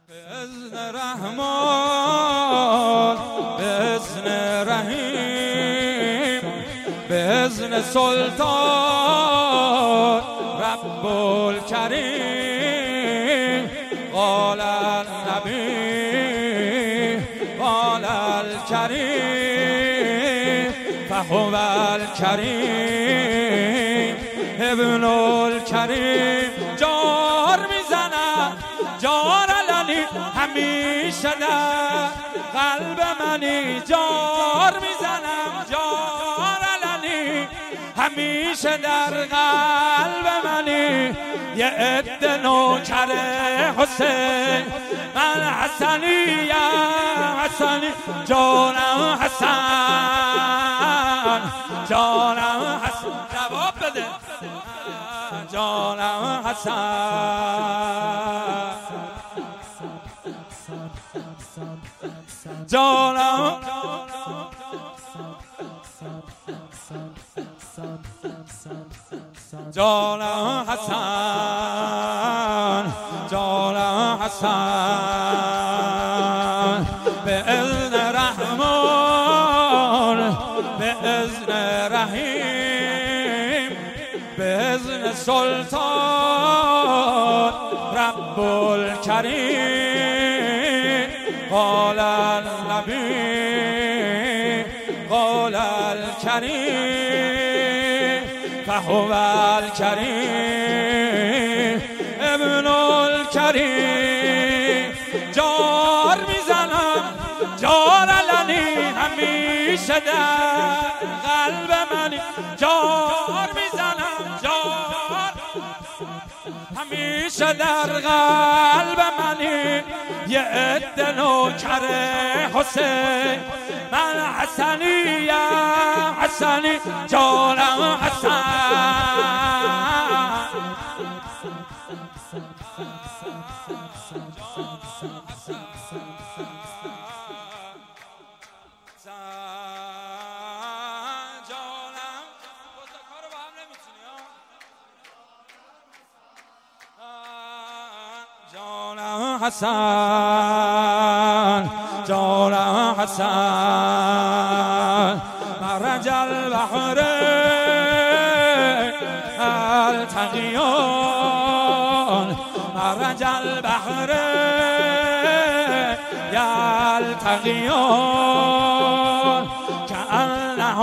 بإذن رحمان بإذن رحیم بإذن سلطان رب الكریم قال النبی قال الكریم فهو الكریم ابن الكریم. جار میزنم جار علنی همیشه در قلب منی، جار میزنم جار علنی همیشه در قلب منی. یه عده نوکر حسین من حسنی یا حسنی جانم حسن جانم حسن جواب بده جانم حسن جانم جانم حسن جانم حسن بإذن رحمان بإذن رحیم بإذن سلطان رب الكریم قال النبی قال الكریم فهو الكریم ابن الكریم. جار میزنم جار علنی همیشه در قلب منی، جار میزنم جار همیشه در قلب منی. یه عده نوکر حسین من حسنی یا حسنی جانم حسن جانم حسن جانم حسن مرج البحر التقیان مرج البحر یلتقیان کأنه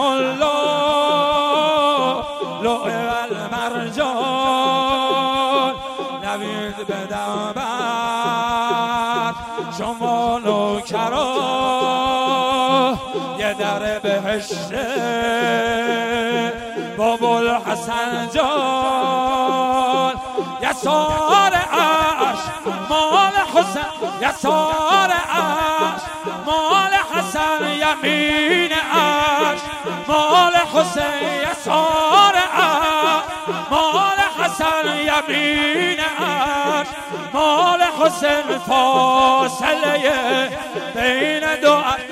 اللؤلؤ والمرجان. نوید بدم بر شما نوکرا یه در بهشته بابا الحسن جان. یسار عشق مال حسن یسار عشق مال حسن یمین عشق مال حسین یسار عشق مال حسن یمین عشق مال حسین. فاصله بین دو عشق